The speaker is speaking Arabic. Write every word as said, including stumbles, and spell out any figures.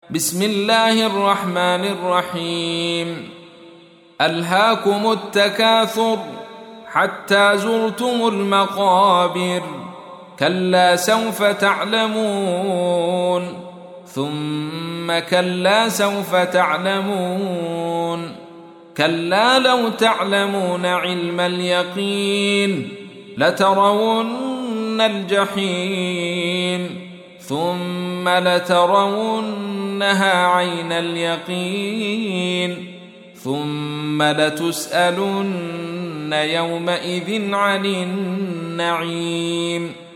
بسم الله الرحمن الرحيم. ألهاكم التكاثر حتى زرتم المقابر، كلا سوف تعلمون ثم كلا سوف تعلمون، كلا لو تعلمون علم اليقين لترون الجحيم ثم لترونها عين اليقين ثم لتسألن يومئذ عن النعيم.